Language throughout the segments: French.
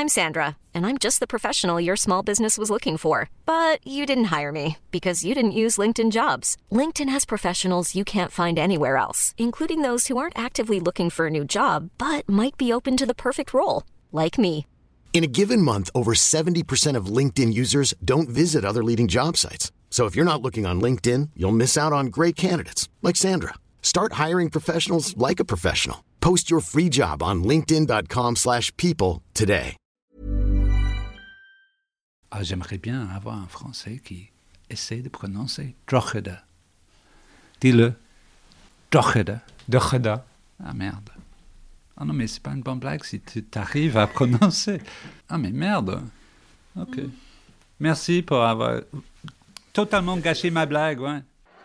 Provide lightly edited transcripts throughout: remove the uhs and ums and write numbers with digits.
I'm Sandra, and I'm just the professional your small business was looking for. But you didn't hire me because you didn't use LinkedIn Jobs. LinkedIn has professionals you can't find anywhere else, including those who aren't actively looking for a new job, but might be open to the perfect role, like me. In a given month, over 70% of LinkedIn users don't visit other leading job sites. So if you're not looking on LinkedIn, you'll miss out on great candidates like Sandra. Start hiring professionals like a professional. Post your free job on linkedin.com/people today. Ah, j'aimerais bien avoir un Français qui essaie de prononcer Drogheda. Dis-le. Drogheda. Drogheda. Ah merde. Ah non, mais c'est pas une bonne blague si tu t'arrives à prononcer. Ah mais merde. Ok. Merci pour avoir totalement gâché ma blague, ouais.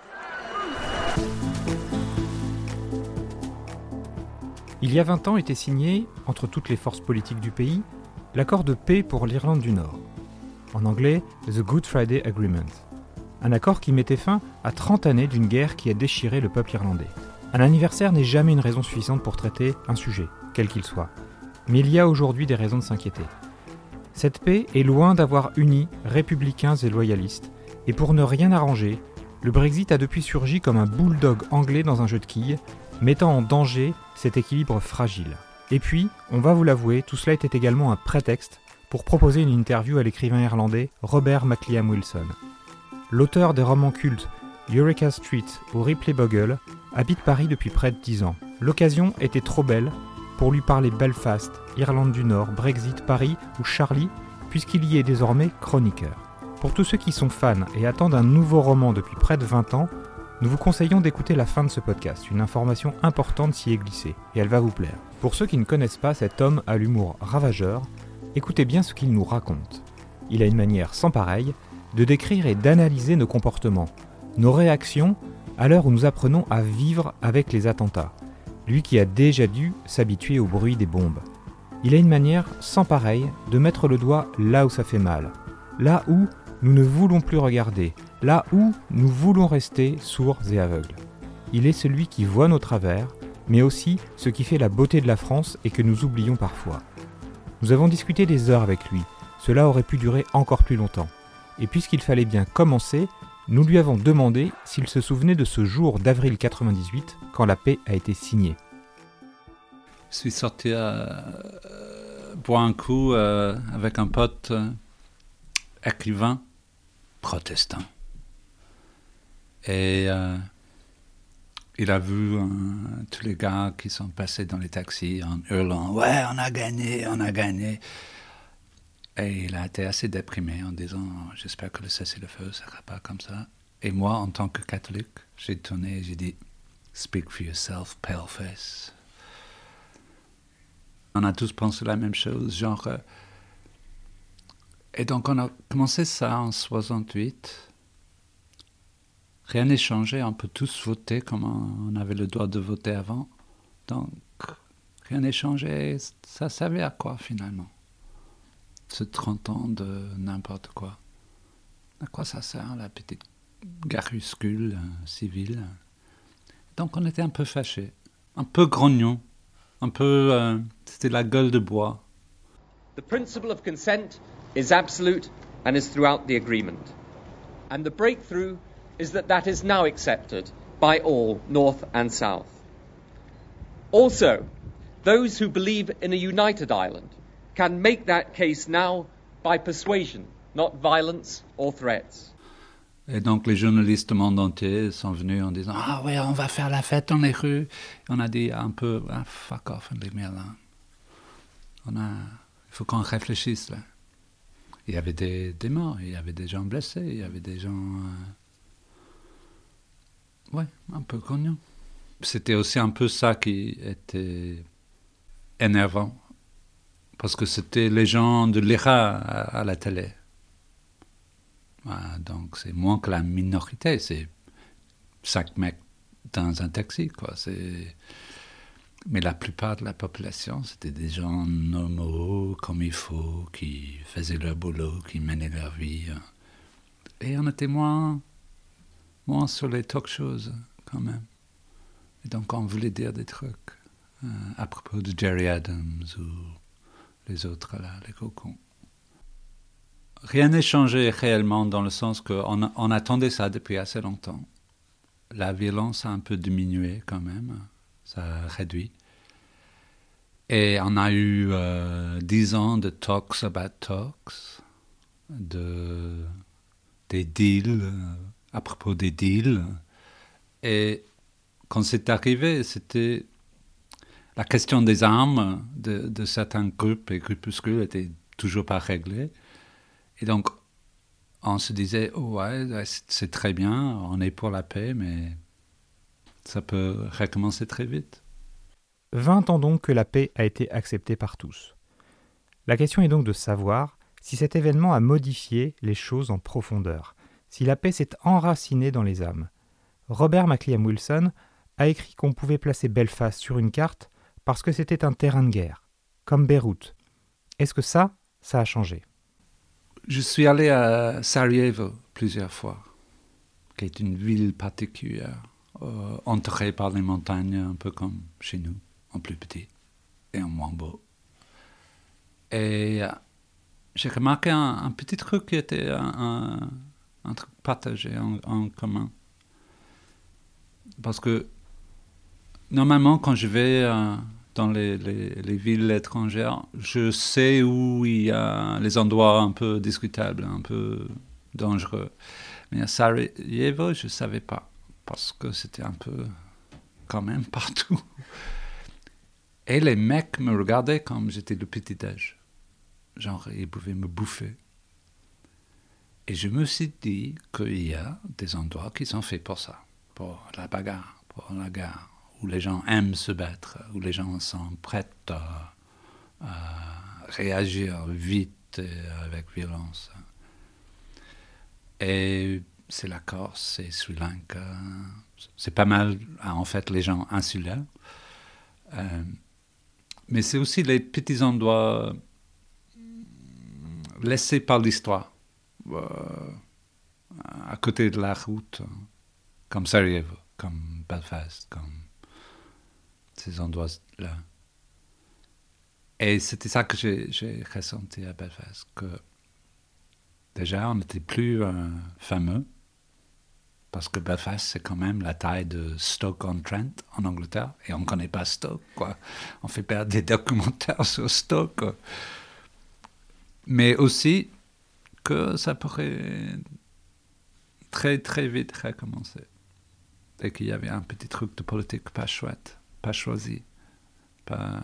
Il y a 20 ans était signé, entre toutes les forces politiques du pays, l'accord de paix pour l'Irlande du Nord. En anglais, The Good Friday Agreement. Un accord qui mettait fin à 30 années d'une guerre qui a déchiré le peuple irlandais. Un anniversaire n'est jamais une raison suffisante pour traiter un sujet, quel qu'il soit. Mais il y a aujourd'hui des raisons de s'inquiéter. Cette paix est loin d'avoir uni républicains et loyalistes, et pour ne rien arranger, le Brexit a depuis surgi comme un bulldog anglais dans un jeu de quilles, mettant en danger cet équilibre fragile. Et puis, on va vous l'avouer, tout cela était également un prétexte pour proposer une interview à l'écrivain irlandais Robert McLiam Wilson. L'auteur des romans cultes Eureka Street ou Ripley Bogle habite Paris depuis près de 10 ans. L'occasion était trop belle pour lui parler Belfast, Irlande du Nord, Brexit, Paris ou Charlie, puisqu'il y est désormais chroniqueur. Pour tous ceux qui sont fans et attendent un nouveau roman depuis près de 20 ans, nous vous conseillons d'écouter la fin de ce podcast. Une information importante s'y est glissée, et elle va vous plaire. Pour ceux qui ne connaissent pas cet homme à l'humour ravageur, écoutez bien ce qu'il nous raconte. Il a une manière sans pareille de décrire et d'analyser nos comportements, nos réactions à l'heure où nous apprenons à vivre avec les attentats. Lui qui a déjà dû s'habituer au bruit des bombes. Il a une manière sans pareille de mettre le doigt là où ça fait mal, là où nous ne voulons plus regarder, là où nous voulons rester sourds et aveugles. Il est celui qui voit nos travers, mais aussi ce qui fait la beauté de la France et que nous oublions parfois. Nous avons discuté des heures avec lui, cela aurait pu durer encore plus longtemps. Et puisqu'il fallait bien commencer, nous lui avons demandé s'il se souvenait de ce jour d'avril 98, quand la paix a été signée. Je suis sorti boire un coup avec un pote écrivain protestant. Et il a vu tous les gars qui sont passés dans les taxis en hurlant « Ouais, on a gagné, on a gagné !» Et il a été assez déprimé en disant « J'espère que le cessez-le-feu ne sera pas comme ça. » Et moi, en tant que catholique, j'ai tourné et j'ai dit « Speak for yourself, paleface. » On a tous pensé la même chose, genre... Et donc on a commencé ça en 68. Rien n'est changé, on peut tous voter comme on avait le droit de voter avant. Donc rien n'est changé, ça servait à quoi finalement? Ce 30 ans de n'importe quoi. À quoi ça sert, la petite garuscule civile? Donc on était un peu fâchés, un peu grognons, un peu... c'était la gueule de bois. The principle of consent is absolute and is throughout the agreement. And the breakthrough is that is now accepted by all, North and South. Also, those who believe in a united Ireland can make that case now by persuasion, not violence or threats. Et donc les journalistes du monde entier sont venus en disant « Ah ouais, on va faire la fête dans les rues. » Et on a dit un peu « Fuck off, leave me alone. » Il faut qu'on réfléchisse là. Il y avait des morts, il y avait des gens blessés, il y avait des gens... un peu cognants. C'était aussi un peu ça qui était énervant. Parce que c'était les gens de l'IRA à la télé. Donc c'est moins que la minorité, c'est 5 mecs dans un taxi, quoi. Mais la plupart de la population, c'était des gens normaux, comme il faut, qui faisaient leur boulot, qui menaient leur vie. Et on était moins sur les talk shows, quand même. Et donc on voulait dire des trucs à propos de Jerry Adams ou les autres là, les cocons. Rien n'est changé réellement dans le sens qu'on attendait ça depuis assez longtemps. La violence a un peu diminué quand même, ça a réduit. Et on a eu 10 ans de talks about talks, des deals, à propos des deals. Et quand c'est arrivé, c'était la question des armes de certains groupes et groupuscules n'était toujours pas réglée. Et donc, on se disait, oh ouais, c'est très bien, on est pour la paix, mais ça peut recommencer très vite. 20 ans donc que la paix a été acceptée par tous. La question est donc de savoir si cet événement a modifié les choses en profondeur, si la paix s'est enracinée dans les âmes. Robert McLean Wilson a écrit qu'on pouvait placer Belfast sur une carte parce que c'était un terrain de guerre, comme Beyrouth. Est-ce que ça a changé ? Je suis allé à Sarajevo plusieurs fois, qui est une ville particulière, entourée par les montagnes, un peu comme chez nous, en plus petit et en moins beau. Et j'ai remarqué un petit truc qui était un truc partagé en commun. Parce que normalement, quand je vais dans les villes étrangères, je sais où il y a les endroits un peu discutables, un peu dangereux. Mais à Sarajevo, je ne savais pas, parce que c'était un peu quand même partout. Et les mecs me regardaient comme j'étais le petit-déj. Genre, ils pouvaient me bouffer. Et je me suis dit qu'il y a des endroits qui sont faits pour ça, pour la bagarre, pour la guerre, où les gens aiment se battre, où les gens sont prêts à réagir vite et avec violence. Et c'est la Corse, c'est Sri Lanka, c'est pas mal, en fait, les gens insulaires. Mais c'est aussi les petits endroits laissés par l'histoire, à côté de la route, comme Sarajevo, comme Belfast, comme ces endroits-là. Et c'était ça que j'ai ressenti à Belfast, que déjà on n'était plus fameux, parce que Belfast c'est quand même la taille de Stoke-on-Trent en Angleterre, et on ne connaît pas Stoke, quoi. On fait pas des documentaires sur Stoke, quoi. Mais aussi que ça pourrait très très vite recommencer. Et qu'il y avait un petit truc de politique pas chouette, pas choisi, pas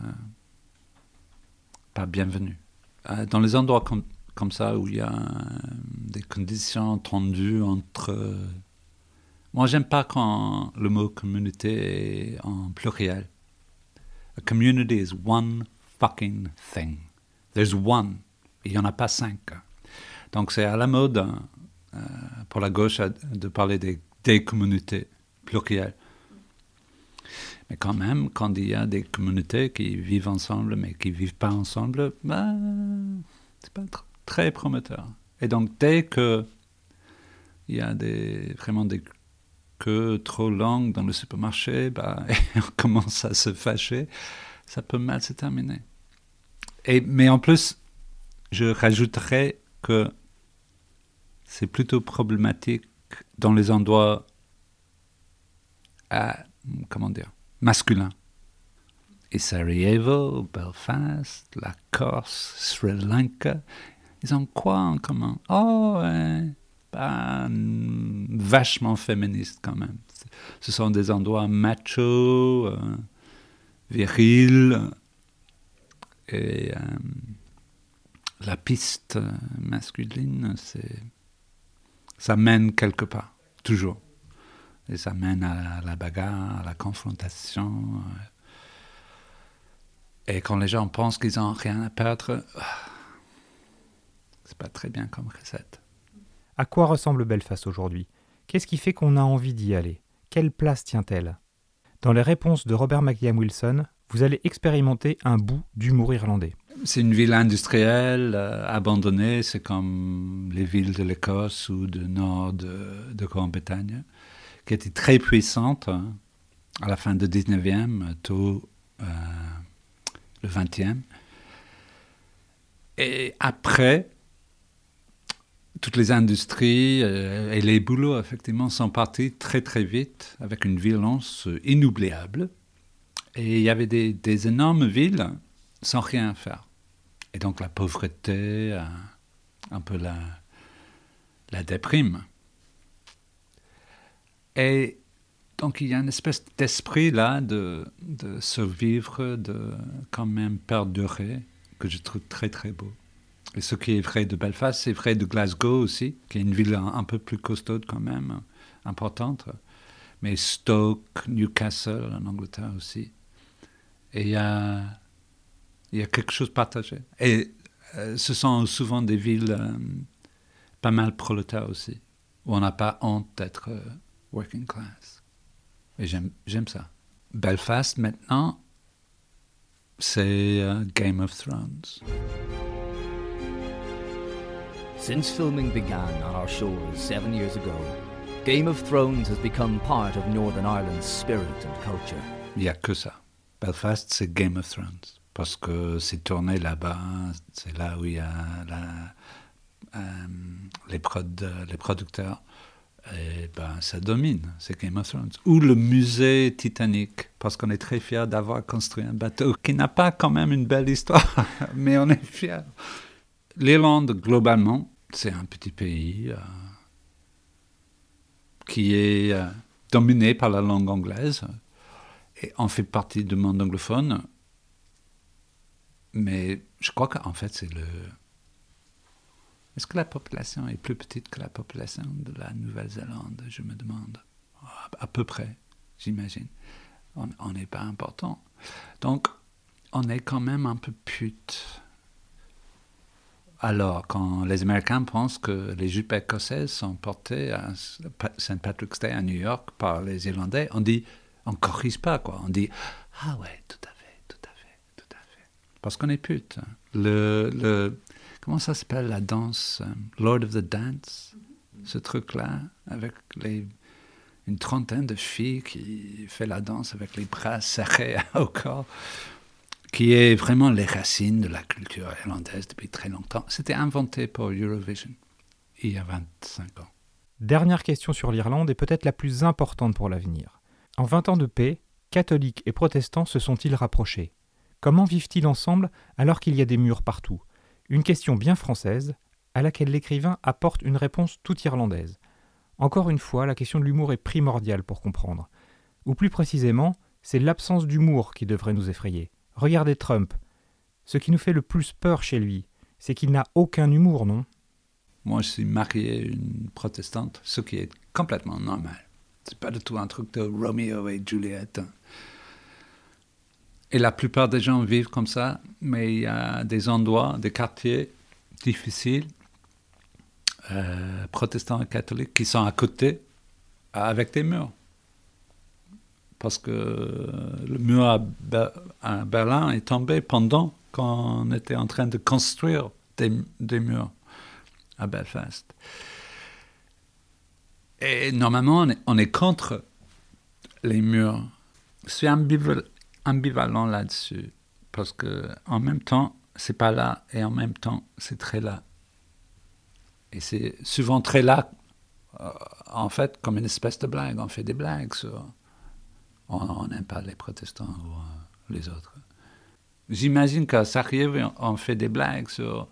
bienvenu. Dans les endroits comme ça où il y a des conditions tendues entre... Moi, j'aime pas quand le mot communauté est en pluriel. A community is one fucking thing. There's one. Il n'y en a pas 5. Donc c'est à la mode pour la gauche de parler des communautés plurielles. Mais quand même, quand il y a des communautés qui vivent ensemble mais qui ne vivent pas ensemble, c'est pas très prometteur. Et donc dès qu'il y a vraiment des queues trop longues dans le supermarché, et on commence à se fâcher, ça peut mal se terminer. Mais en plus, je rajouterais que c'est plutôt problématique dans les endroits masculins. Et Sarajevo, Belfast, la Corse, Sri Lanka, ils ont quoi en commun? Vachement féministes quand même. Ce sont des endroits machos, virils, et la piste masculine, ça mène quelque part, toujours. Et ça mène à la bagarre, à la confrontation. Et quand les gens pensent qu'ils n'ont rien à perdre, c'est pas très bien comme recette. À quoi ressemble Belfast aujourd'hui ? Qu'est-ce qui fait qu'on a envie d'y aller ? Quelle place tient-elle ? Dans les réponses de Robert McLean Wilson, vous allez expérimenter un bout d'humour irlandais. C'est une ville industrielle, abandonnée, c'est comme les villes de l'Écosse ou du nord de Grande-Bretagne, qui était très puissante à la fin du 19e, tôt le 20e. Et après, toutes les industries et les boulots, effectivement, sont partis très très vite, avec une violence inoubliable. Et il y avait des énormes villes sans rien faire. Et donc la pauvreté, un peu la déprime. Et donc il y a une espèce d'esprit là de survivre, de quand même perdurer, que je trouve très très beau. Et ce qui est vrai de Belfast, c'est vrai de Glasgow aussi, qui est une ville un peu plus costaude quand même, importante. Mais Stoke, Newcastle en Angleterre aussi. Et il y a quelque chose partagé. Et ce sont souvent des villes pas mal prolétaires aussi, où on n'a pas honte d'être working class. Et j'aime ça. Belfast, maintenant, c'est Game of Thrones. Since filming began on our shores 7 years ago, Game of Thrones has become part of Northern Ireland's spirit and culture. Il n'y a que ça. Belfast, c'est Game of Thrones. Parce que c'est tourné là-bas, c'est là où il y a les producteurs. Et ben, ça domine, c'est Game of Thrones. Ou le musée Titanic, parce qu'on est très fiers d'avoir construit un bateau qui n'a pas quand même une belle histoire, mais on est fiers. L'Irlande, globalement, c'est un petit pays qui est dominé par la langue anglaise, et on fait partie du monde anglophone, mais je crois qu'en fait, c'est le... Est-ce que la population est plus petite que la population de la Nouvelle-Zélande? Je me demande. À peu près, j'imagine. On n'est pas important. Donc, on est quand même un peu pute. Alors, quand les Américains pensent que les jupes écossaises sont portées à St. Patrick's Day à New York par les Irlandais, on dit, on corrige pas, quoi. On dit, ah ouais, tout à fait. Parce qu'on est pute. Comment ça s'appelle la danse? Lord of the Dance, ce truc-là, avec une trentaine de filles qui fait la danse avec les bras serrés au corps, qui est vraiment les racines de la culture irlandaise depuis très longtemps. C'était inventé pour Eurovision, il y a 25 ans. Dernière question sur l'Irlande et peut-être la plus importante pour l'avenir. En 20 ans de paix, catholiques et protestants se sont-ils rapprochés? Comment vivent-ils ensemble alors qu'il y a des murs partout? Une question bien française, à laquelle l'écrivain apporte une réponse toute irlandaise. Encore une fois, la question de l'humour est primordiale pour comprendre. Ou plus précisément, c'est l'absence d'humour qui devrait nous effrayer. Regardez Trump. Ce qui nous fait le plus peur chez lui, c'est qu'il n'a aucun humour, non? Moi, je suis marié à une protestante, ce qui est complètement normal. C'est pas du tout un truc de Roméo et Juliette. Et la plupart des gens vivent comme ça, mais il y a des endroits, des quartiers difficiles, protestants et catholiques, qui sont à côté, avec des murs. Parce que le mur à Berlin est tombé pendant qu'on était en train de construire des murs à Belfast. Et normalement, on est contre les murs. Je suis ambivalent là-dessus, parce que en même temps, c'est pas là, et en même temps, c'est très là. Et c'est souvent très là, en fait, comme une espèce de blague. On fait des blagues sur... On n'aime pas les protestants ou les autres. J'imagine qu'à Sarajevo, on fait des blagues sur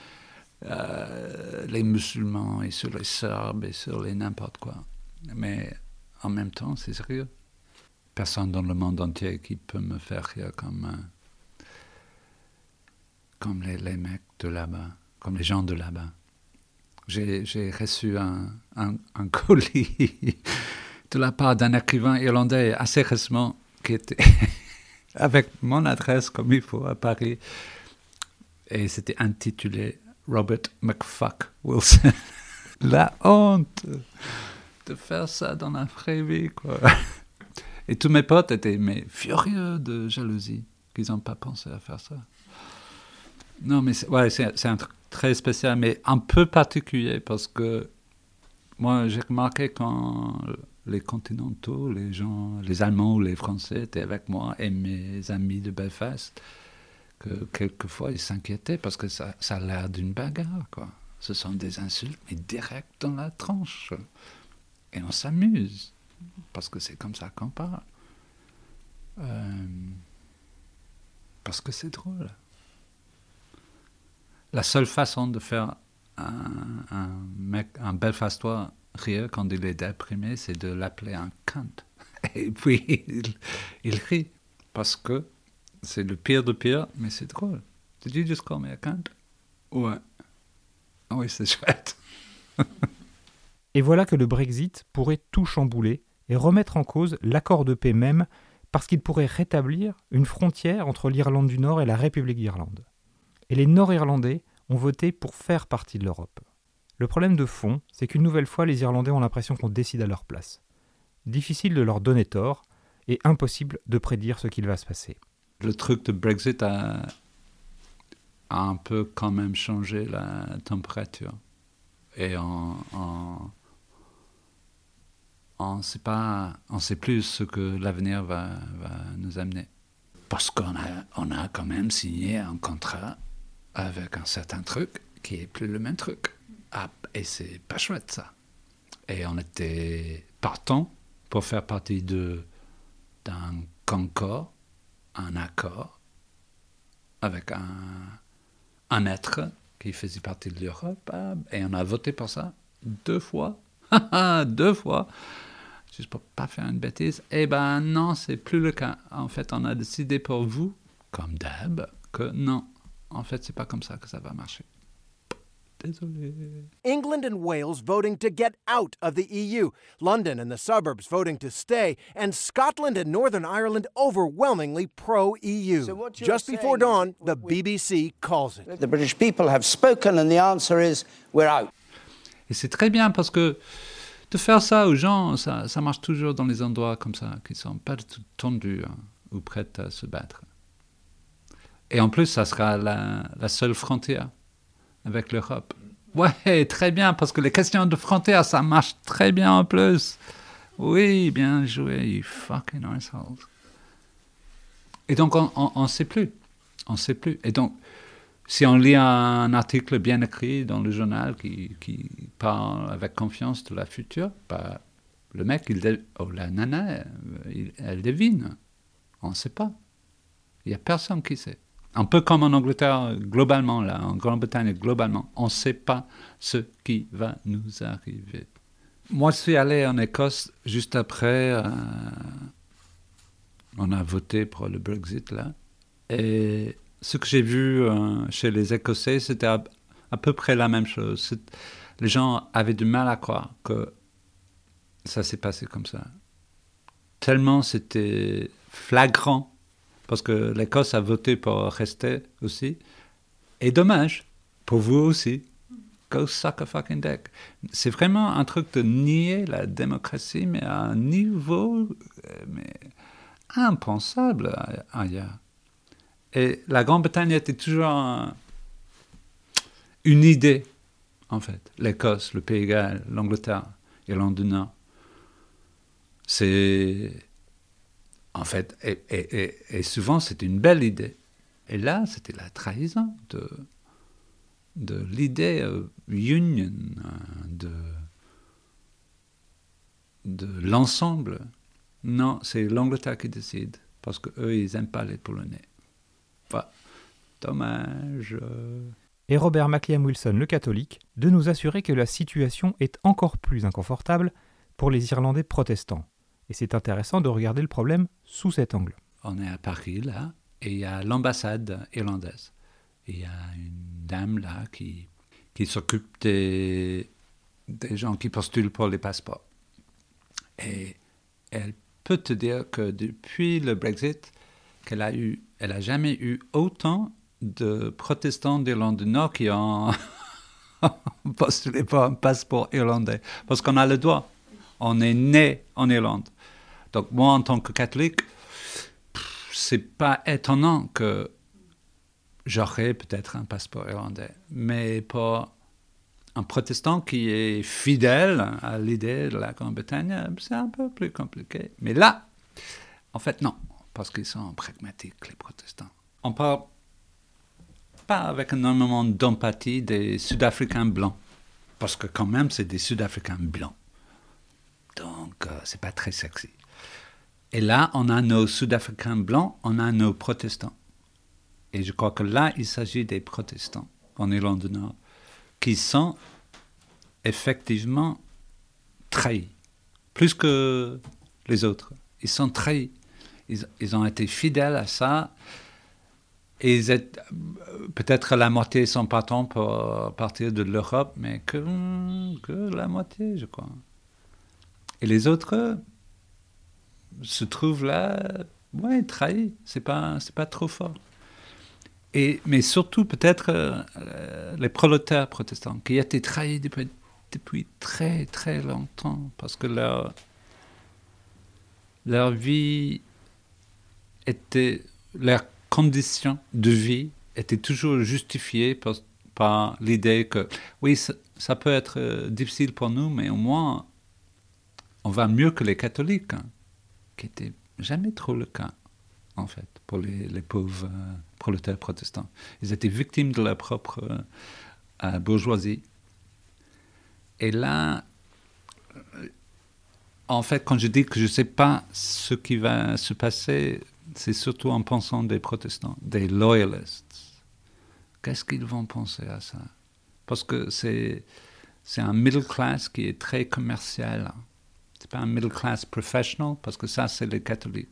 les musulmans et sur les Serbes et sur les n'importe quoi. Mais en même temps, c'est sérieux. Personne dans le monde entier qui peut me faire rire comme les mecs de là-bas, comme les gens de là-bas. J'ai reçu un colis de la part d'un écrivain irlandais assez récemment qui était avec mon adresse comme il faut à Paris. Et c'était intitulé Robert McFuck Wilson. La honte de faire ça dans la vraie vie, quoi. Et tous mes potes étaient furieux de jalousie qu'ils n'ont pas pensé à faire ça. Non, mais c'est un truc très spécial, mais un peu particulier, parce que moi, j'ai remarqué quand les continentaux, les gens, les Allemands ou les Français étaient avec moi et mes amis de Belfast, que quelquefois ils s'inquiétaient parce que ça a l'air d'une bagarre, quoi. Ce sont des insultes, mais direct dans la tranche. Et on s'amuse, parce que c'est comme ça qu'on parle. Parce que c'est drôle. La seule façon de faire un Belfastois rire quand il est déprimé, c'est de l'appeler un cunt. Et puis, il rit, parce que c'est le pire de pire, mais c'est drôle. Did you just call me a cunt? Ouais. Oui, c'est chouette. Et voilà que le Brexit pourrait tout chambouler et remettre en cause l'accord de paix même, parce qu'il pourrait rétablir une frontière entre l'Irlande du Nord et la République d'Irlande. Et les Nord-Irlandais ont voté pour faire partie de l'Europe. Le problème de fond, c'est qu'une nouvelle fois, les Irlandais ont l'impression qu'on décide à leur place. Difficile de leur donner tort et impossible de prédire ce qu'il va se passer. Le truc de Brexit a un peu quand même changé la température. Et on sait plus ce que l'avenir va nous amener. Parce qu'on a quand même signé un contrat avec un certain truc qui n'est plus le même truc. Ah, et c'est pas chouette, ça. Et on était partants pour faire partie d'un concord, un accord, avec un être qui faisait partie de l'Europe. Et on a voté pour ça 2 fois. 2 fois. Juste pour pas faire une bêtise. Eh ben non, c'est plus le cas. En fait, on a décidé pour vous, comme d'hab, que non. En fait, c'est pas comme ça que ça va marcher. Désolé. England and Wales voting to get out of the EU, London and the suburbs voting to stay, and Scotland and Northern Ireland overwhelmingly pro-EU. Just before dawn, the BBC calls it. The British people have spoken and the answer is we're out. Et c'est très bien parce que de faire ça aux gens, ça marche toujours dans les endroits comme ça, qui ne sont pas du tout tendus ou prêts à se battre. Et en plus, ça sera la seule frontière avec l'Europe. Ouais, très bien, parce que les questions de frontière, ça marche très bien en plus. Oui, bien joué, you fucking assholes. Et donc, on ne sait plus. On ne sait plus. Et donc, si on lit un article bien écrit dans le journal qui parle avec confiance de la future, bah, le mec, la nana, elle devine. On ne sait pas. Il n'y a personne qui sait. Un peu comme en Angleterre, globalement, là, en Grande-Bretagne, globalement, on ne sait pas ce qui va nous arriver. Moi, je suis allé en Écosse juste après. On a voté pour le Brexit, là. Et ce que j'ai vu chez les Écossais, c'était à peu près la même chose. Les gens avaient du mal à croire que ça s'est passé comme ça. Tellement c'était flagrant. Parce que l'Écosse a voté pour rester aussi. Et dommage, pour vous aussi. Go suck a fucking dick. C'est vraiment un truc de nier la démocratie, mais à un niveau impensable ailleurs. Et la Grande-Bretagne était toujours une idée, en fait. L'Écosse, le Pays de Galles, l'Angleterre, l'Irlande du Nord. C'est... En fait, et souvent, c'était une belle idée. Et là, c'était la trahison de l'idée union, de l'ensemble. Non, c'est l'Angleterre qui décide, parce qu'eux, ils n'aiment pas les Polonais. Bah, dommage. Et Robert McLiam Wilson, le catholique, de nous assurer que la situation est encore plus inconfortable pour les Irlandais protestants. Et c'est intéressant de regarder le problème sous cet angle. On est à Paris, là, et il y a l'ambassade irlandaise. Il y a une dame, là, qui s'occupe des gens qui postulent pour les passeports. Et elle peut te dire que depuis le Brexit, elle a jamais eu autant de protestants d'Irlande du Nord qui ont postulé pour un passeport irlandais. Parce qu'on a le droit. On est né en Irlande. Donc moi, en tant que catholique, c'est pas étonnant que j'aurais peut-être un passeport irlandais. Mais pour un protestant qui est fidèle à l'idée de la Grande-Bretagne, c'est un peu plus compliqué. Mais là, en fait, non. Parce qu'ils sont pragmatiques, les protestants. On parle pas avec énormément d'empathie des Sud-Africains blancs. Parce que quand même, c'est des Sud-Africains blancs. Donc, c'est pas très sexy. Et là, on a nos Sud-Africains blancs, on a nos protestants. Et je crois que là, il s'agit des protestants en Irlande du Nord, qui sont effectivement trahis, plus que les autres. Ils sont trahis. Ils ont été fidèles à ça. Et peut-être la moitié sont partants pour partir de l'Europe, mais que la moitié, je crois. Et les autres se trouvent là, trahis. C'est pas trop fort. Mais surtout peut-être les prolétaires protestants, qui étaient trahis depuis très très longtemps, parce que leur vie était, leurs conditions de vie étaient toujours justifiées par l'idée que oui, ça peut être difficile pour nous, mais au moins on va mieux que les catholiques, qui n'était jamais trop le cas, en fait, pour les pauvres prolétaires protestants. Ils étaient victimes de leur propre bourgeoisie. Et là, en fait, quand je dis que je ne sais pas ce qui va se passer, c'est surtout en pensant des protestants, des loyalistes. Qu'est-ce qu'ils vont penser à ça? Parce que c'est un middle class qui est très commercial. Ce n'est pas un middle class professional, parce que ça, c'est les catholiques.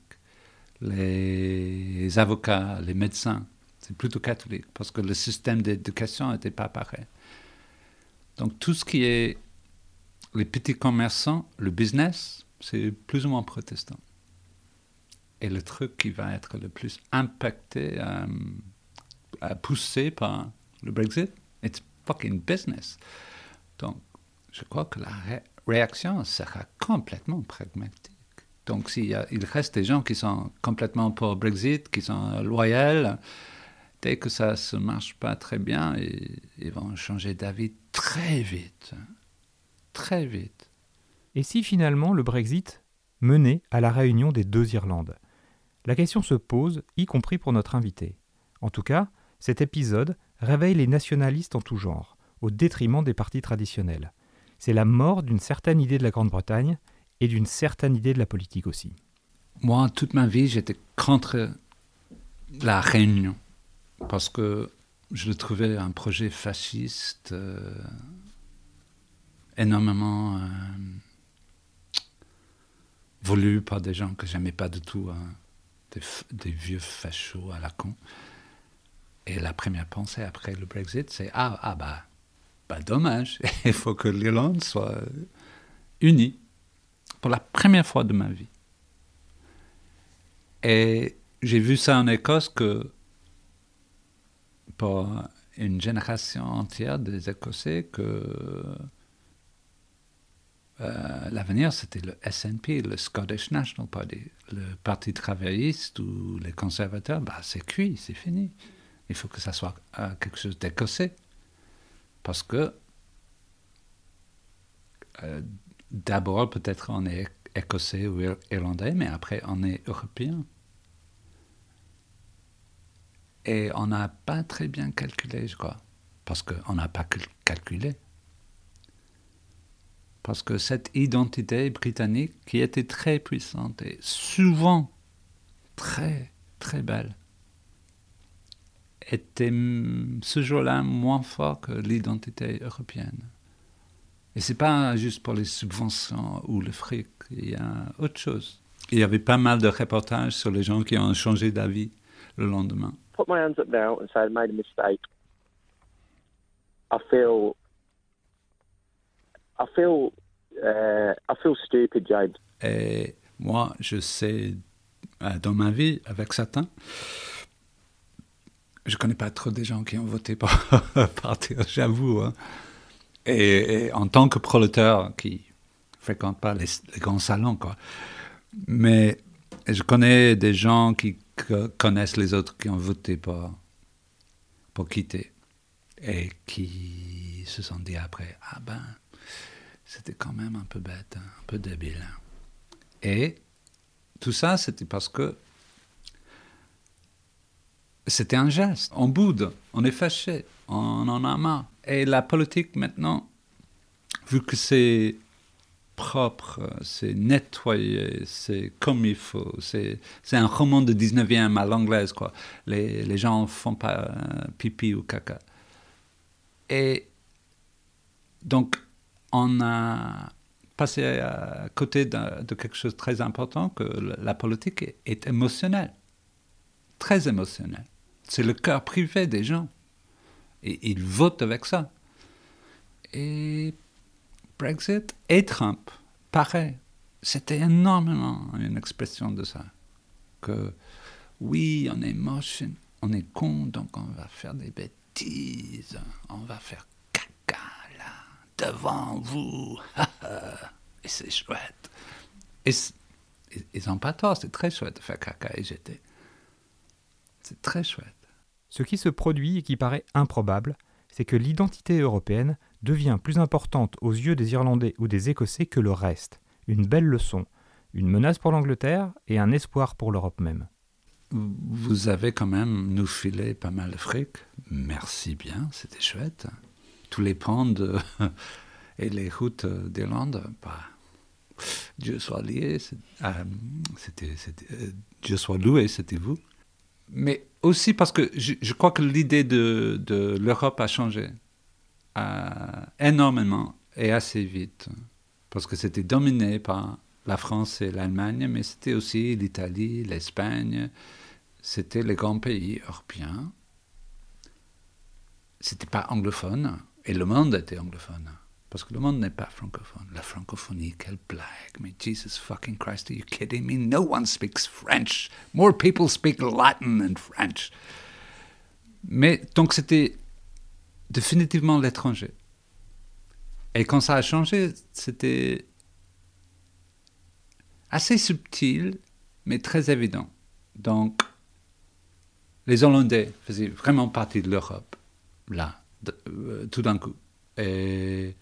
Les avocats, les médecins, c'est plutôt catholique, parce que le système d'éducation n'était pas pareil. Donc tout ce qui est les petits commerçants, le business, c'est plus ou moins protestant. Et le truc qui va être le plus impacté, poussé par le Brexit, it's fucking business. Donc je crois que la réaction sera complètement pragmatique. Donc, il reste des gens qui sont complètement pour Brexit, qui sont loyaux, dès que ça ne se marche pas très bien, ils vont changer d'avis très vite. Très vite. Et si finalement le Brexit menait à la réunion des deux Irlandes? La question se pose, y compris pour notre invité. En tout cas, cet épisode réveille les nationalistes en tout genre, au détriment des partis traditionnels. C'est la mort d'une certaine idée de la Grande-Bretagne, et d'une certaine idée de la politique aussi. Moi, toute ma vie, j'étais contre la Réunion, parce que je le trouvais un projet fasciste, énormément voulu par des gens que j'aimais pas du tout, des vieux fachos à la con. Et la première pensée après le Brexit, c'est dommage, il faut que l'Irlande soit unie. Pour la première fois de ma vie. Et j'ai vu ça en Écosse que pour une génération entière des Écossais, que l'avenir c'était le SNP, le Scottish National Party, le Parti travailliste ou les conservateurs, c'est cuit, c'est fini. Il faut que ça soit quelque chose d'Écossais. Parce que d'abord, peut-être on est écossais ou irlandais, mais après on est européen. Et on n'a pas très bien calculé, je crois. Parce qu'on n'a pas calculé. Parce que cette identité britannique, qui était très puissante et souvent très, très belle, était ce jour-là moins fort que l'identité européenne. Et ce n'est pas juste pour les subventions ou le fric, il y a autre chose. Il y avait pas mal de reportages sur les gens qui ont changé d'avis le lendemain. Put my hands up now and say I made a mistake. I feel stupid, James. Et moi, je sais, dans ma vie, avec certains, je connais pas trop des gens qui ont voté pour partir, j'avoue, hein. Et en tant que prolétaire qui fréquente pas les grands salons, quoi. Mais je connais des gens qui connaissent les autres qui ont voté pour quitter et qui se sont dit après, c'était quand même un peu bête, hein, un peu débile. Et tout ça, c'était parce que C'était un geste. On boude, on est fâché, on en a marre. Et la politique, maintenant, vu que c'est propre, c'est nettoyé, c'est comme il faut, c'est un roman de 19e à l'anglaise, quoi. Les gens ne font pas pipi ou caca. Et donc, on a passé à côté de quelque chose de très important, que la politique est émotionnelle, très émotionnelle. C'est le cœur privé des gens. Et ils votent avec ça. Et Brexit et Trump, pareil. C'était énormément une expression de ça. Que oui, on est moche, on est con, donc on va faire des bêtises. On va faire caca, là, devant vous. Et c'est chouette. Et ils n'ont pas tort, c'est très chouette de faire caca et jeter. C'est très chouette. Ce qui se produit et qui paraît improbable, c'est que l'identité européenne devient plus importante aux yeux des Irlandais ou des Écossais que le reste. Une belle leçon, une menace pour l'Angleterre et un espoir pour l'Europe même. Vous avez quand même nous filé pas mal de fric. Merci bien, c'était chouette. Tous les ponts et les routes d'Irlande, Dieu soit lié, Dieu soit loué, c'était vous. Mais aussi parce que je crois que l'idée de l'Europe a changé énormément et assez vite. Parce que c'était dominé par la France et l'Allemagne, mais c'était aussi l'Italie, l'Espagne. C'était les grands pays européens. C'était pas anglophone, et le monde était anglophone. Parce que le monde n'est pas francophone. La francophonie, quelle blague. Mais Jesus fucking Christ, are you kidding me? No one speaks French. More people speak Latin than French. Mais donc c'était définitivement l'étranger. Et quand ça a changé, c'était assez subtil, mais très évident. Donc, les Hollandais faisaient vraiment partie de l'Europe, là, tout d'un coup. Et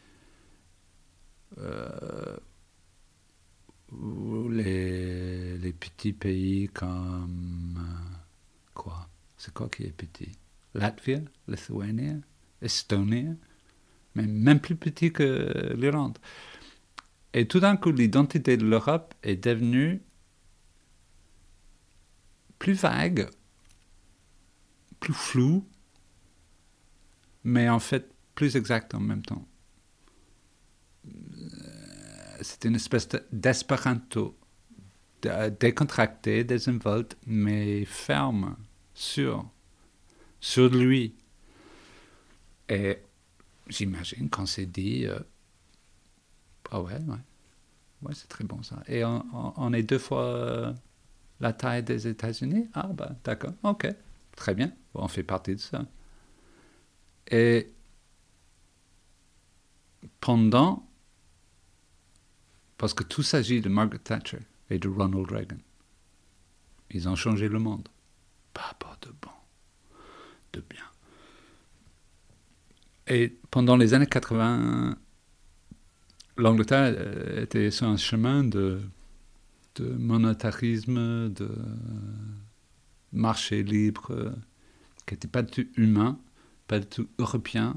les petits pays comme... quoi? C'est quoi qui est petit? Latvie, Lithuanie, Estonie, mais même plus petit que l'Irlande. Et tout d'un coup, l'identité de l'Europe est devenue plus vague, plus floue, mais en fait plus exacte en même temps. C'est une espèce d'espéranto, décontracté, désinvolte, mais ferme, sur lui. Et j'imagine qu'on s'est dit, ouais, c'est très bon ça. Et on est 2 fois la taille des États-Unis. Ah bah d'accord, ok, très bien, on fait partie de ça. Et pendant, parce que tout s'agit de Margaret Thatcher et de Ronald Reagan, ils ont changé le monde. Pas de bon, de bien. Et pendant les années 80, l'Angleterre était sur un chemin de monétarisme, de marché libre, qui n'était pas du tout humain, pas du tout européen,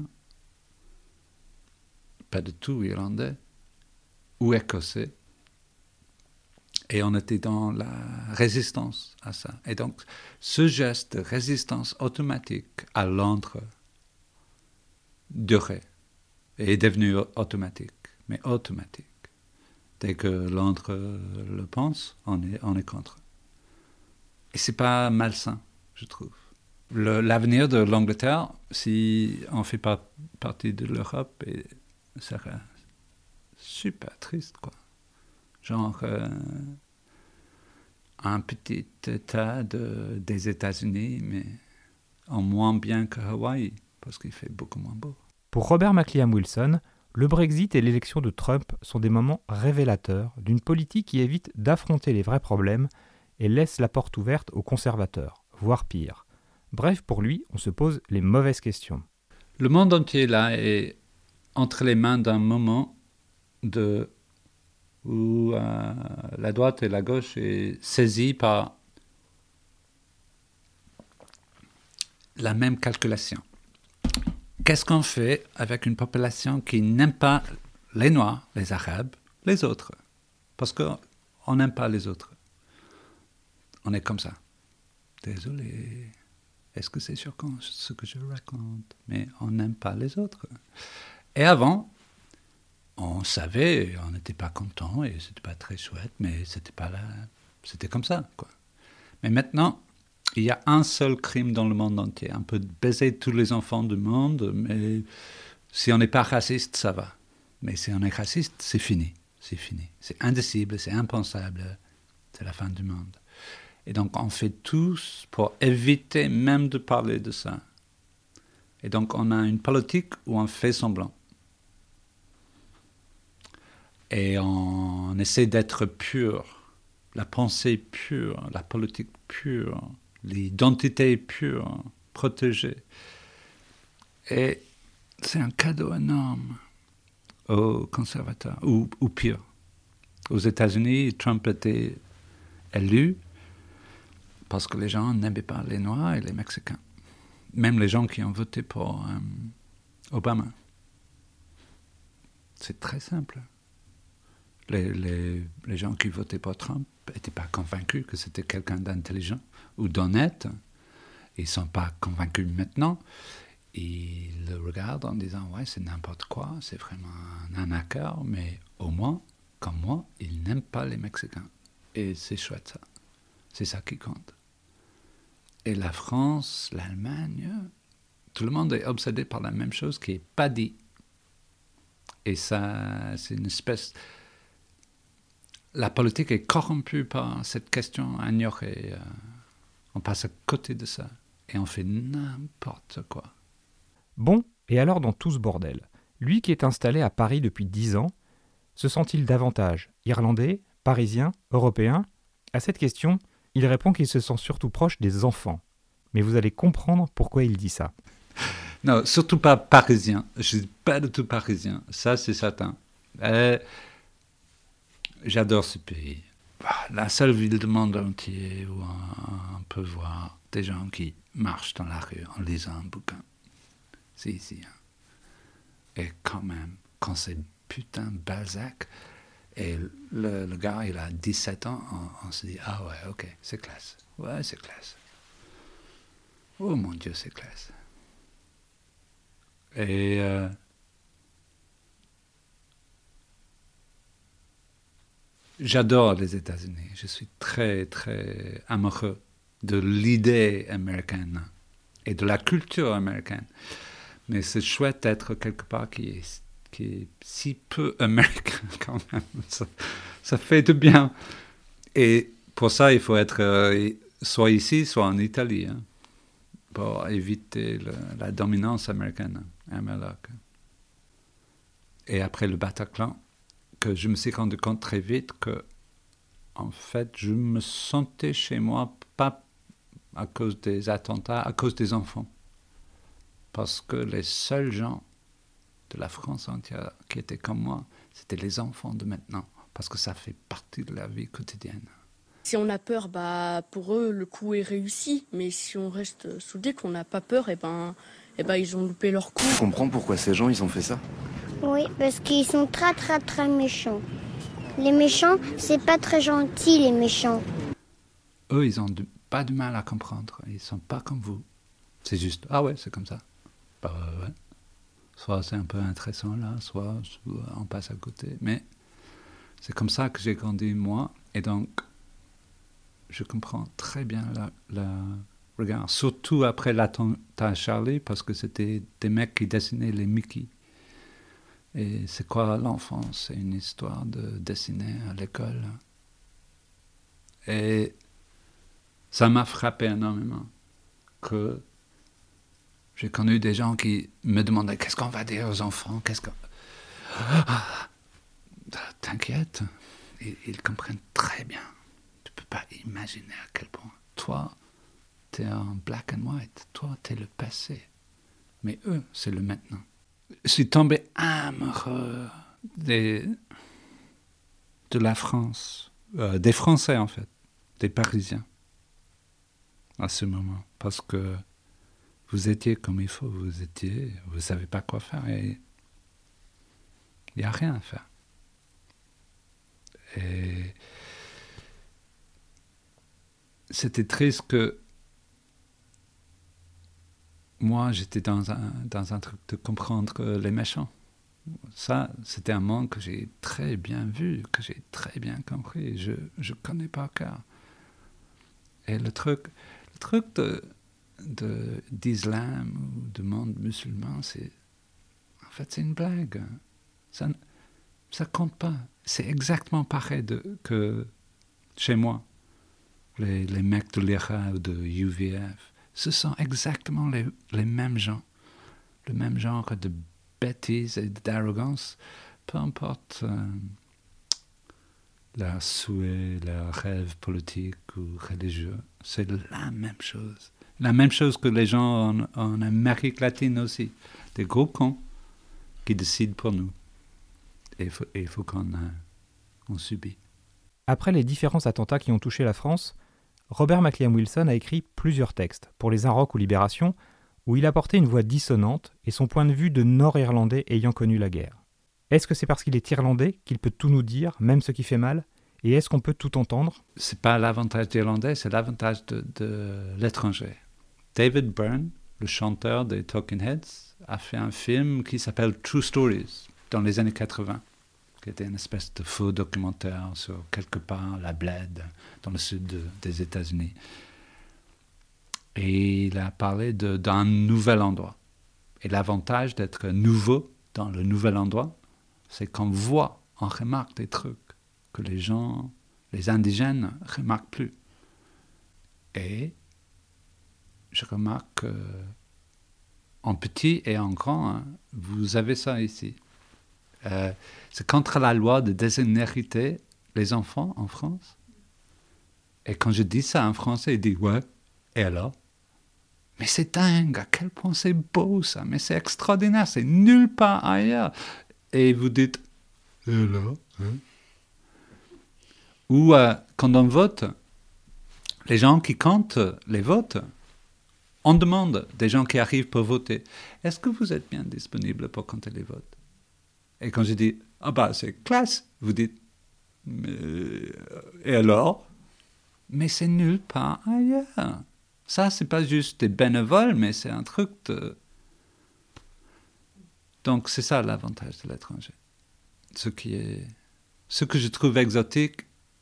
pas du tout irlandais ou écossais. Et on était dans la résistance à ça. Et donc, ce geste de résistance automatique à Londres durait et est devenu automatique, mais automatique. Dès que Londres le pense, on est contre. Et c'est pas malsain, je trouve. L'avenir de l'Angleterre, si on ne fait pas partie de l'Europe, serait super triste, quoi. Genre un petit état des États-Unis, mais en moins bien que Hawaï, parce qu'il fait beaucoup moins beau. Pour Robert McLiam Wilson, le Brexit et l'élection de Trump sont des moments révélateurs d'une politique qui évite d'affronter les vrais problèmes et laisse la porte ouverte aux conservateurs, voire pire. Bref, pour lui, on se pose les mauvaises questions. Le monde entier, là, est entre les mains d'un moment où la droite et la gauche est saisie par la même calculation. Qu'est-ce qu'on fait avec une population qui n'aime pas les Noirs, les Arabes, les autres? Parce qu'on n'aime pas les autres. On est comme ça. Désolé. Est-ce que c'est choquant ce que je raconte? Mais on n'aime pas les autres. Et avant, on savait, on n'était pas content et c'était pas très chouette, mais c'était pas là. C'était comme ça, quoi. Mais maintenant, il y a un seul crime dans le monde entier. On peut baiser tous les enfants du monde, mais si on n'est pas raciste, ça va. Mais si on est raciste, c'est fini. C'est fini. C'est indicible, c'est impensable. C'est la fin du monde. Et donc, on fait tout pour éviter même de parler de ça. Et donc, on a une politique où on fait semblant. Et on essaie d'être pur. La pensée pure, la politique pure, l'identité pure, protégée. Et c'est un cadeau énorme aux conservateurs, ou pire. Aux États-Unis, Trump était élu parce que les gens n'aimaient pas les Noirs et les Mexicains. Même les gens qui ont voté pour Obama. C'est très simple. Les gens qui votaient pour Trump n'étaient pas convaincus que c'était quelqu'un d'intelligent ou d'honnête. Ils ne sont pas convaincus maintenant. Ils le regardent en disant « Ouais, c'est n'importe quoi, c'est vraiment un arnaqueur, mais au moins, comme moi, ils n'aiment pas les Mexicains. » Et c'est chouette ça. C'est ça qui compte. Et la France, l'Allemagne, tout le monde est obsédé par la même chose qui n'est pas dit. Et ça, c'est une espèce... La politique est corrompue par cette question ignorée. On passe à côté de ça. Et on fait n'importe quoi. Bon, et alors dans tout ce bordel, lui qui est installé à Paris depuis 10 ans, se sent-il davantage irlandais, parisien, européen? À cette question, il répond qu'il se sent surtout proche des enfants. Mais vous allez comprendre pourquoi il dit ça. Non, surtout pas parisien. Je ne suis pas du tout parisien. Ça, c'est certain. J'adore ce pays. La seule ville du monde entier où on peut voir des gens qui marchent dans la rue en lisant un bouquin. C'est ici. Hein. Et quand même, quand c'est putain Balzac, et le gars, il a 17 ans, on se dit, ah ouais, ok, c'est classe. Ouais, c'est classe. Oh mon Dieu, c'est classe. Et j'adore les États-Unis. Je suis très, très amoureux de l'idée américaine et de la culture américaine. Mais c'est chouette d'être quelque part qui est si peu américain quand même. Ça fait du bien. Et pour ça, il faut être soit ici, soit en Italie, hein, pour éviter la dominance américaine. Et après le Bataclan, que je me suis rendu compte très vite que, en fait, je me sentais chez moi, pas à cause des attentats, à cause des enfants. Parce que les seuls gens de la France entière qui étaient comme moi, c'était les enfants de maintenant, parce que ça fait partie de la vie quotidienne. Si on a peur, pour eux, le coup est réussi. Mais si on reste soudés, qu'on n'a pas peur, ils ont loupé leur coup. Tu comprends pourquoi ces gens, ils ont fait ça? Oui, parce qu'ils sont très, très, très méchants. Les méchants, c'est pas très gentil, les méchants. Eux, ils n'ont pas du mal à comprendre. Ils ne sont pas comme vous. C'est juste, ah ouais, c'est comme ça. Ouais. Soit c'est un peu intéressant là, soit on passe à côté. Mais c'est comme ça que j'ai grandi, moi. Et donc, je comprends très bien regarde, surtout après l'attentat Charlie, parce que c'était des mecs qui dessinaient les Mickey. Et c'est quoi l'enfance? C'est une histoire de dessiner à l'école. Et ça m'a frappé énormément que j'ai connu des gens qui me demandaient qu'est-ce qu'on va dire aux enfants, T'inquiète, ils comprennent très bien. Tu peux pas imaginer à quel point. Toi, t'es en black and white. Toi, t'es le passé. Mais eux, c'est le maintenant. Je suis tombé amoureux de la France, des Français en fait, des Parisiens, à ce moment. Parce que vous étiez comme il faut, vous ne savez pas quoi faire et il n'y a rien à faire. Et c'était triste que moi, j'étais dans un truc de comprendre les méchants. Ça, c'était un monde que j'ai très bien vu, que j'ai très bien compris. Je connais par cœur. Et le truc d'islam ou du monde musulman, c'est une blague. Ça compte pas. C'est exactement pareil que chez moi. Les mecs de l'IRA ou de UVF, ce sont exactement les mêmes gens. Le même genre de bêtises et d'arrogance, peu importe leur souhait, leur rêve politique ou religieux. C'est la même chose. La même chose que les gens en Amérique latine aussi. Des gros cons qui décident pour nous. Et il faut qu'on subit. Après les différents attentats qui ont touché la France, Robert McLiam Wilson a écrit plusieurs textes pour les Inrocks ou Libération, où il apportait une voix dissonante et son point de vue de Nord-Irlandais ayant connu la guerre. Est-ce que c'est parce qu'il est irlandais qu'il peut tout nous dire, même ce qui fait mal? Et est-ce qu'on peut tout entendre? C'est pas l'avantage d'Irlandais, c'est l'avantage de l'étranger. David Byrne, le chanteur des Talking Heads, a fait un film qui s'appelle True Stories, dans les années 80, qui était une espèce de faux documentaire sur quelque part la Bled, dans le sud des États-Unis. Et il a parlé d'un nouvel endroit. Et l'avantage d'être nouveau dans le nouvel endroit, c'est qu'on voit, on remarque des trucs que les gens, les indigènes, ne remarquent plus. Et je remarque en petit et en grand, hein, vous avez ça ici. C'est contre la loi de déshériter les enfants en France. Et quand je dis ça en français, il dit « ouais, et alors ?» Mais c'est dingue, à quel point c'est beau ça, mais c'est extraordinaire, c'est nulle part ailleurs. Et vous dites « et alors hein ?» Ou quand on vote, les gens qui comptent les votes, on demande des gens qui arrivent pour voter « Est-ce que vous êtes bien disponible pour compter les votes ?» Et quand je dis « Ah bah c'est classe », vous dites « Mais et alors ?» Mais c'est nulle part ailleurs. Ça, c'est pas juste des bénévoles, mais c'est un truc de... Donc c'est ça l'avantage de l'étranger. Ce que je trouve exotique,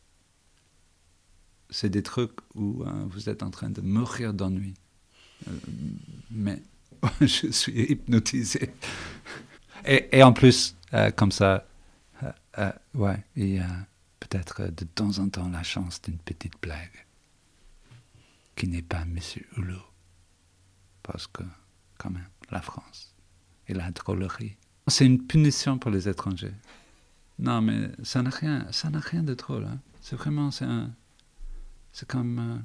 c'est des trucs où vous êtes en train de mourir d'ennui. Mais je suis hypnotisé. Et en plus, comme ça, ouais, il y a peut-être de temps en temps la chance d'une petite blague qui n'est pas Monsieur Hulot. Parce que, quand même, la France et la drôlerie, c'est une punition pour les étrangers. Non, mais ça n'a rien de drôle. Hein. C'est vraiment, c'est comme...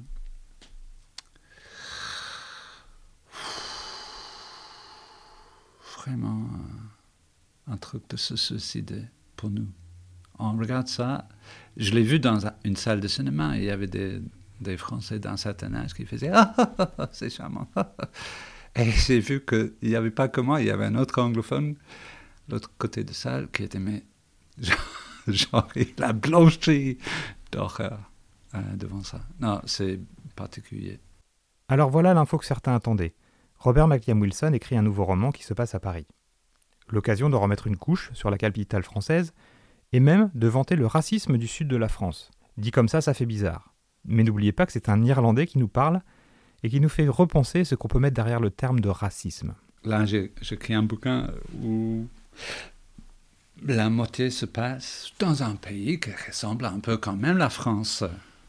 vraiment un truc de se suicider pour nous. On regarde ça. Je l'ai vu dans une salle de cinéma. Il y avait des Français d'un certain âge qui faisaient « Ah, c'est charmant !» Et j'ai vu qu'il n'y avait pas que moi, il y avait un autre anglophone, l'autre côté de salle, qui était mais genre il a blanchi d'horreur devant ça. Non, c'est particulier. Alors voilà l'info que certains attendaient. Robert McLiam Wilson écrit un nouveau roman qui se passe à Paris. L'occasion de remettre une couche sur la capitale française et même de vanter le racisme du sud de la France. Dit comme ça fait bizarre. Mais n'oubliez pas que c'est un Irlandais qui nous parle et qui nous fait repenser ce qu'on peut mettre derrière le terme de racisme. Là, j'écris un bouquin où la moitié se passe dans un pays qui ressemble un peu quand même à la France.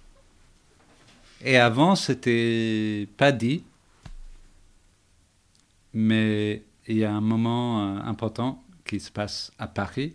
Et avant, c'était pas dit, mais il y a un moment important qui se passe à Paris.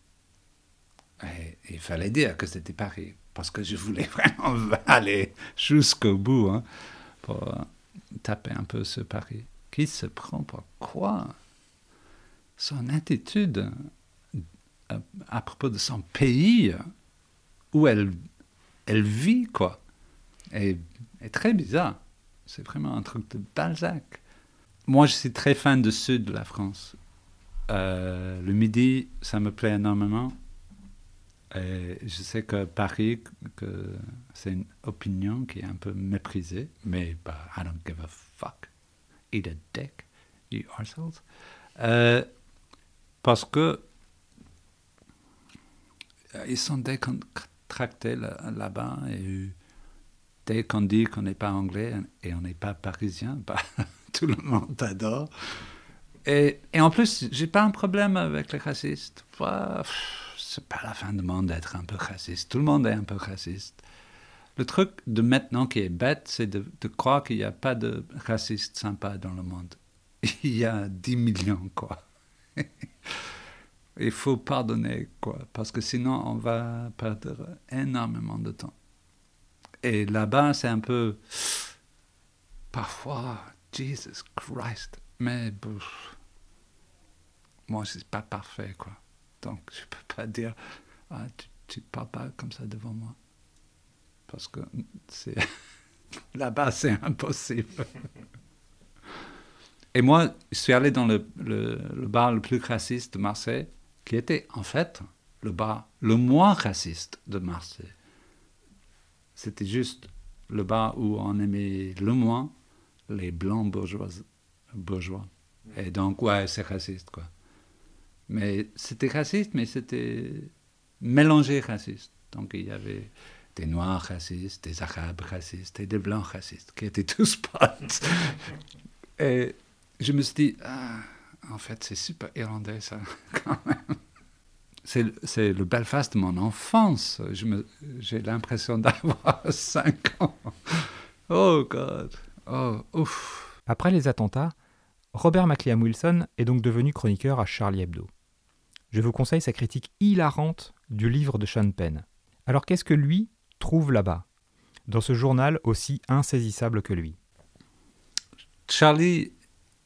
Et il fallait dire que c'était Paris, parce que je voulais vraiment aller jusqu'au bout hein, pour taper un peu ce Paris. Qui se prend pour quoi? Son attitude à propos de son pays, où elle vit, quoi, est très bizarre. C'est vraiment un truc de Balzac. moi, je suis très fan du sud de la France. Le Midi, ça me plaît énormément. Et je sais que Paris, que c'est une opinion qui est un peu méprisée, mais I don't give a fuck. Eat a dick, you assholes. Parce que ils sont décontractés là-bas, et dès qu'on dit qu'on n'est pas anglais et on n'est pas parisien, tout le monde adore. Et en plus, j'ai pas un problème avec les racistes. C'est pas la fin du monde d'être un peu raciste. Tout le monde est un peu raciste. Le truc de maintenant qui est bête, c'est de croire qu'il n'y a pas de racistes sympas dans le monde. Il y a 10 millions, quoi. Il faut pardonner, quoi, parce que sinon on va perdre énormément de temps. Et là-bas, c'est un peu... Parfois, Jesus Christ, mais... moi, c'est pas parfait, quoi. Donc, je peux pas dire, tu parles pas comme ça devant moi. Parce que c'est là-bas, c'est impossible. Et moi, je suis allé dans le bar le plus raciste de Marseille, qui était, en fait, le bar le moins raciste de Marseille. C'était juste le bar où on aimait le moins les blancs bourgeois. Et donc, ouais, c'est raciste, quoi. Mais c'était raciste, mais c'était mélangé raciste. Donc il y avait des Noirs racistes, des Arabes racistes et des Blancs racistes, qui étaient tous potes. Et je me suis dit, en fait, c'est super irlandais, ça, quand même. C'est le Belfast de mon enfance. J'ai l'impression d'avoir 5 ans. Oh, God. Oh, ouf. Après les attentats, Robert McLiam Wilson est donc devenu chroniqueur à Charlie Hebdo. Je vous conseille sa critique hilarante du livre de Sean Penn. Alors qu'est-ce que lui trouve là-bas, dans ce journal aussi insaisissable que lui? Charlie,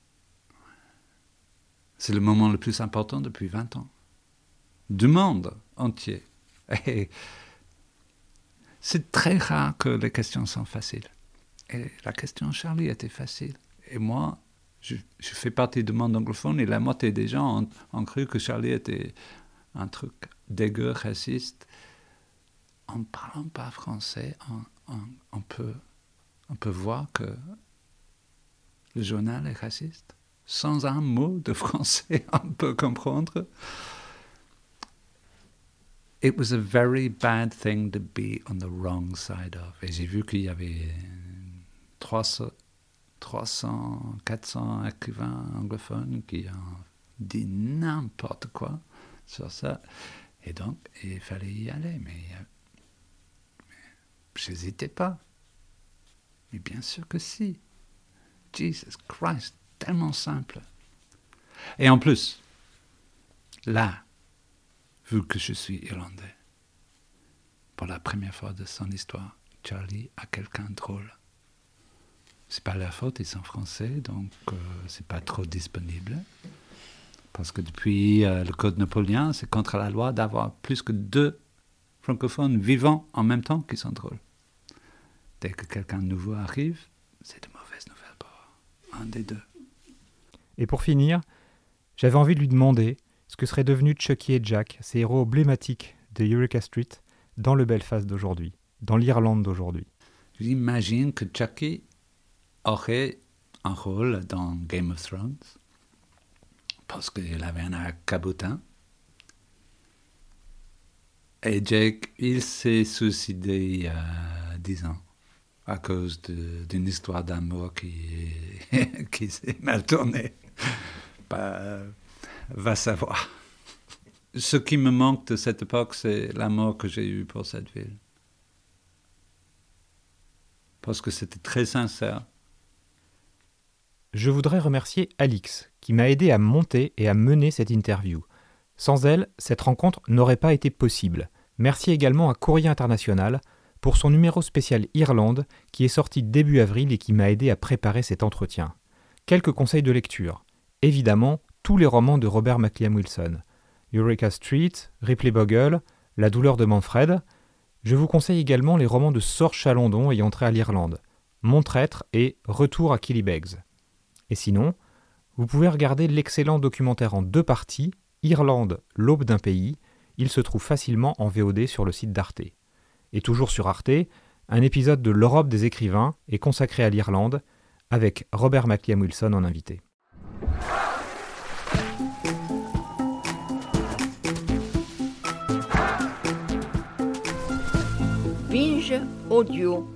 c'est le moment le plus important depuis 20 ans. Du monde entier. Et c'est très rare que les questions sont faciles. Et la question Charlie était facile. Et moi, je fais partie du monde anglophone et la moitié des gens ont cru que Charlie était un truc dégueu, raciste. En ne parlant pas français, on peut voir que le journal est raciste. Sans un mot de français, on peut comprendre. It was a very bad thing to be on the wrong side of. Et j'ai vu qu'il y avait 300, 400 écrivains anglophones qui ont dit n'importe quoi sur ça. Et donc, il fallait y aller. Mais j'hésitais pas. Mais bien sûr que si. Jesus Christ, tellement simple. Et en plus, là, vu que je suis irlandais, pour la première fois de son histoire, Charlie a quelqu'un de drôle. C'est pas leur faute, ils sont français, donc c'est pas trop disponible. Parce que depuis le Code napoléon, c'est contre la loi d'avoir plus que 2 francophones vivants en même temps qui sont drôles. Dès que quelqu'un de nouveau arrive, c'est de mauvaises nouvelles pour un des deux. Et pour finir, j'avais envie de lui demander ce que seraient devenus Chucky et Jack, ces héros emblématiques de Eureka Street, dans le Belfast d'aujourd'hui, dans l'Irlande d'aujourd'hui. J'imagine que Chucky aurait un rôle dans Game of Thrones, parce qu'il avait un air cabotin. Et Jake, il s'est suicidé il y a 10 ans, à cause d'une histoire d'amour qui s'est mal tournée. Va savoir. Ce qui me manque de cette époque, c'est l'amour que j'ai eu pour cette ville. Parce que c'était très sincère. Je voudrais remercier Alix, qui m'a aidé à monter et à mener cette interview. Sans elle, cette rencontre n'aurait pas été possible. Merci également à Courrier International pour son numéro spécial Irlande, qui est sorti début avril et qui m'a aidé à préparer cet entretien. Quelques conseils de lecture. Évidemment, tous les romans de Robert McLiam Wilson. Eureka Street, Ripley Bogle, La douleur de Manfred. Je vous conseille également les romans de Sorge Chalandon ayant trait à l'Irlande, Mon traître et Retour à Killybegs. Et sinon, vous pouvez regarder l'excellent documentaire en 2 parties, Irlande, l'aube d'un pays. Il se trouve facilement en VOD sur le site d'Arte. Et toujours sur Arte, un épisode de l'Europe des écrivains est consacré à l'Irlande, avec Robert McLiam Wilson en invité. Binge audio.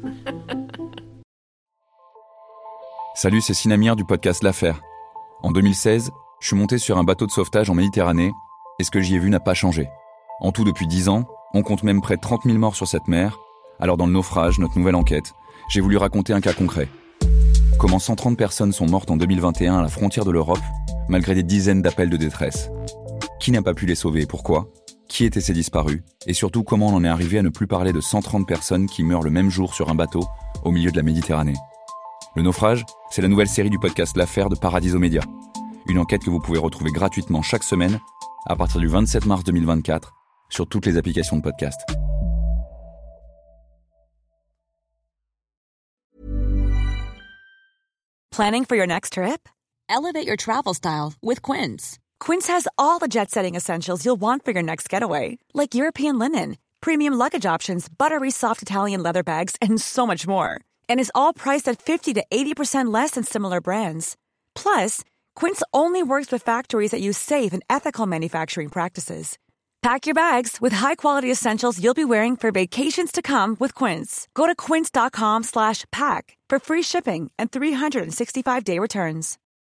Salut, c'est Sinamir du podcast L'Affaire. En 2016, je suis monté sur un bateau de sauvetage en Méditerranée et ce que j'y ai vu n'a pas changé. En tout, depuis 10 ans, on compte même près de 30 000 morts sur cette mer. Alors dans le naufrage, notre nouvelle enquête, j'ai voulu raconter un cas concret. Comment 130 personnes sont mortes en 2021 à la frontière de l'Europe, malgré des dizaines d'appels de détresse. Qui n'a pas pu les sauver et pourquoi ? Qui étaient ces disparus ? Et surtout, comment on en est arrivé à ne plus parler de 130 personnes qui meurent le même jour sur un bateau, au milieu de la Méditerranée ? Le naufrage, c'est la nouvelle série du podcast L'Affaire de Paradiso Media. Une enquête que vous pouvez retrouver gratuitement chaque semaine, à partir du 27 mars 2024, sur toutes les applications de podcast. Planning for your next trip? Elevate your travel style with Quince. Quince has all the jet-setting essentials you'll want for your next getaway, like European linen, premium luggage options, buttery soft Italian leather bags, and so much more. And is all priced at 50 to 80% less than similar brands. Plus, Quince only works with factories that use safe and ethical manufacturing practices. Pack your bags with high-quality essentials you'll be wearing for vacations to come with Quince. Go to quince.com/pack for free shipping and 365-day returns.